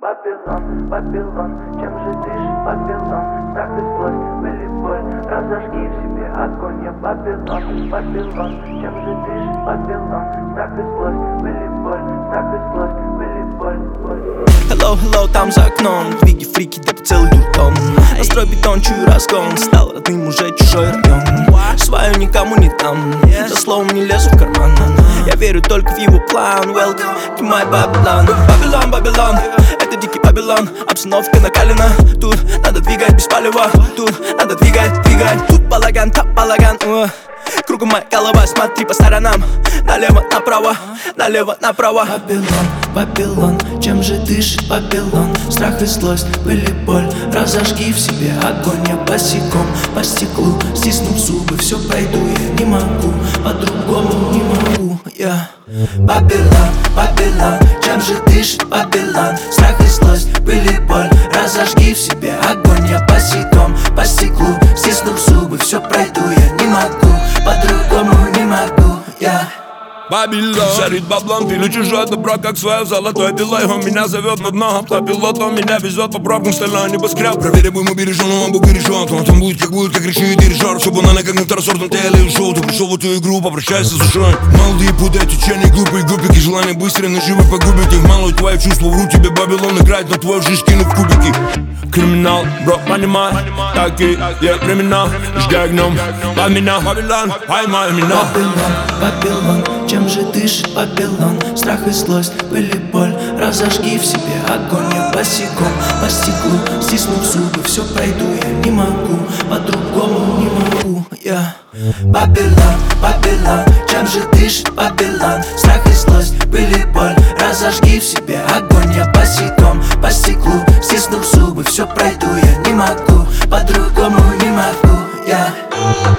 Вавилон, Вавилон, чем же дышит Вавилон? Страх и злость, боль и боль, разожги в себе огонь. Я Вавилон, Вавилон, чем же дышит Вавилон? Страх и злость, боль и боль, страх и злость, боль и боль, боль. Hello, hello, там за окном двиги, фрики, да по целый дурдом. Настрой бетон, чую разгон, стал родным уже чужой район. Свою никому не дам, за словом не лезу в карман. Я верю только в его план. Welcome to my Babylon. Babylon, Babylon, это дикий Babylon. Обстановка накалена, тут надо двигать без палева. Тут надо двигать, двигать. Тут балаган, там балаган. Кругом моя голова, смотри по сторонам. Налево, направо, налево, направо. Вавилон, Вавилон, чем же дышит Вавилон? Страх и злость, боль и боль, разожги в себе огонь. Я босиком по стеклу, стиснув зубы, все пройду, я не могу, по-другому не могу, я Вавилон, Вавилон, чем же дышит Вавилон? Страх и злость, боль и боль, разожги в себе огонь. Я босиком по стеклу, стиснув зубы, все пройду, я не могу, по-другому не могу, я Вавилон, шарит баблом, пилю чужое добро, как свое золотое пило. Он меня зовет на дно, автопилот, он меня везет по пробкам, стальной небоскреб. Проверь, ему бережен, он Бог бережет. Он там будет, как решит дирижер. Чтобы она как на второсортном теле ушел. Ты пришел в эту игру, попрощайся с душой. Молодые путают течение, глупые губики. Желание быстро наживы погубить их. Мало твоих чувств, вру тебе Вавилон играет на твою жизнь, кинув кубики. Криминал, бро, понимай, такие, я криминал. Жди огнем, под меня, Вавилон, поймай меня. Вавилон, Вавилон, чем же дышит Вавилон? Страх и злость, боль и боль, разожги в себе огонь. Я босиком по стеклу, стиснув зубы, все пройду, я не могу, по-другому не могу, я Вавилон, Вавилон, чем же дышит Вавилон? Страх и злость, боль и боль, разожги в себе огонь. Я босиком по стеклу, стиснув зубы, все пройду, я не могу, по-другому не могу, я